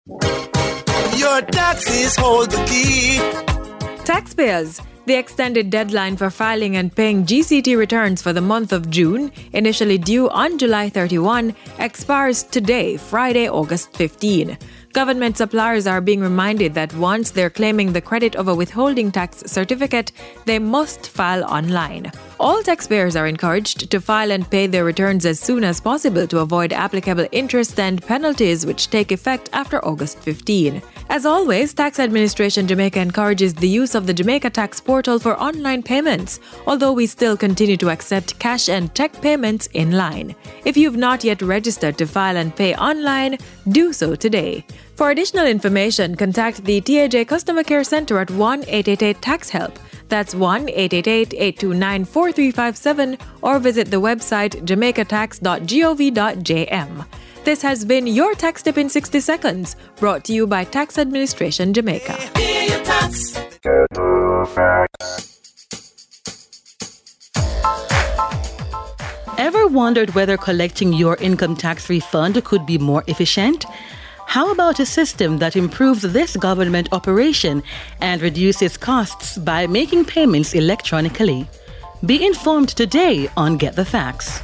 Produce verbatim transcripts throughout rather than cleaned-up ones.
Your taxes hold the key. Taxpayers, the extended deadline for filing and paying G C T returns for the month of June, initially due on July thirty-first, expires today, Friday, August fifteenth. Government suppliers are being reminded that once they're claiming the credit of a withholding tax certificate, they must file online. All taxpayers are encouraged to file and pay their returns as soon as possible to avoid applicable interest and penalties which take effect after August fifteenth. As always, Tax Administration Jamaica encourages the use of the Jamaica Tax Portal for online payments, although we still continue to accept cash and check payments in line. If you've not yet registered to file and pay online, do so today. For additional information, contact the T A J Customer Care Center at one eight eight eight tax help. That's one eight eight eight, eight two nine, four three five seven or visit the website jamaica tax dot gov dot j m. This has been your Tax Tip in sixty seconds, brought to you by Tax Administration Jamaica. Ever wondered whether collecting your income tax refund could be more efficient? How about a system that improves this government operation and reduces costs by making payments electronically? Be informed today on Get the Facts.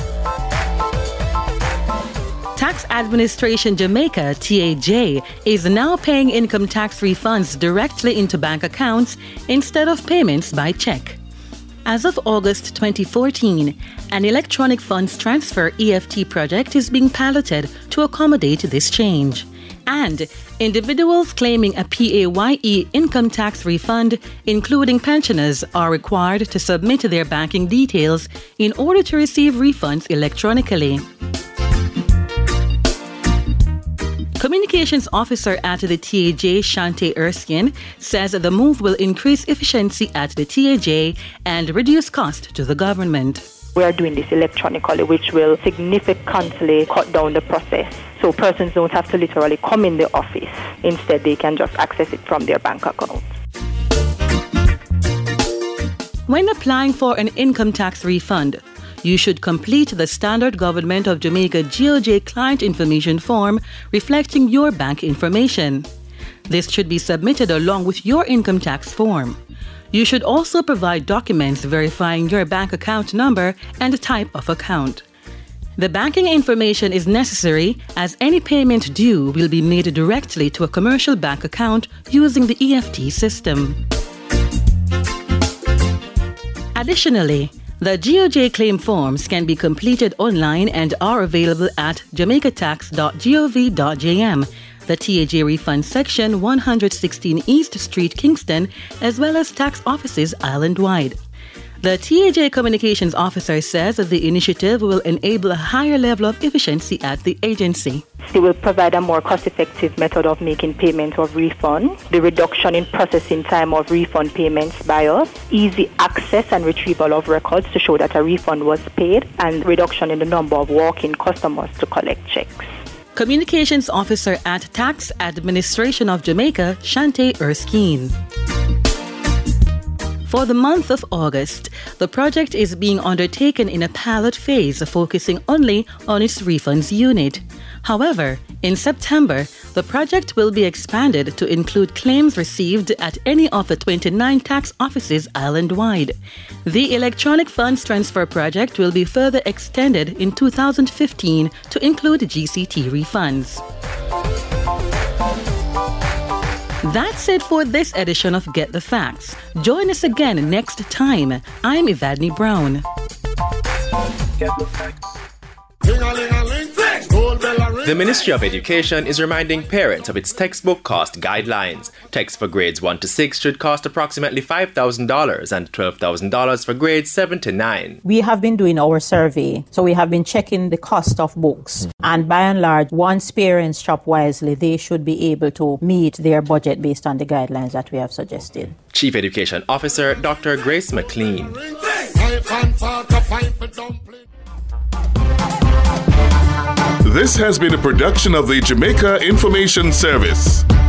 Tax Administration Jamaica, T A J, is now paying income tax refunds directly into bank accounts instead of payments by check. As of August twenty fourteen, an electronic funds transfer E F T project is being piloted to accommodate this change. And individuals claiming a P A Y E income tax refund, including pensioners, are required to submit their banking details in order to receive refunds electronically. Communications Officer at the T A J, Shante Erskine, says the move will increase efficiency at the T A J and reduce cost to the government. We are doing this electronically, which will significantly cut down the process. So persons don't have to literally come in the office. Instead, they can just access it from their bank account. When applying for an income tax refund, you should complete the standard Government of Jamaica G O J client information form reflecting your bank information. This should be submitted along with your income tax form. You should also provide documents verifying your bank account number and type of account. The banking information is necessary as any payment due will be made directly to a commercial bank account using the E F T system. Additionally, the G O J claim forms can be completed online and are available at jamaica tax dot gov dot j m, the T A J refund section, one sixteen East Street, Kingston, as well as tax offices island-wide. The T A J Communications Officer says that the initiative will enable a higher level of efficiency at the agency. It will provide a more cost-effective method of making payment of refund, the reduction in processing time of refund payments by us, easy access and retrieval of records to show that a refund was paid, and reduction in the number of walk-in customers to collect checks. Communications Officer at Tax Administration of Jamaica, Shante Erskine. For the month of August, the project is being undertaken in a pilot phase focusing only on its refunds unit. However, in September, the project will be expanded to include claims received at any of the twenty-nine tax offices island-wide. The electronic funds transfer project will be further extended in two thousand fifteen to include G C T refunds. That's it for this edition of Get the Facts. Join us again next time. I'm Evadne Brown. Get the facts. The Ministry of Education is reminding parents of its textbook cost guidelines. Texts for grades one to six should cost approximately five thousand dollars and twelve thousand dollars for grades seven to nine. We have been doing our survey, so we have been checking the cost of books. And by and large, once parents shop wisely, they should be able to meet their budget based on the guidelines that we have suggested. Chief Education Officer Doctor Grace McLean. This has been a production of the Jamaica Information Service.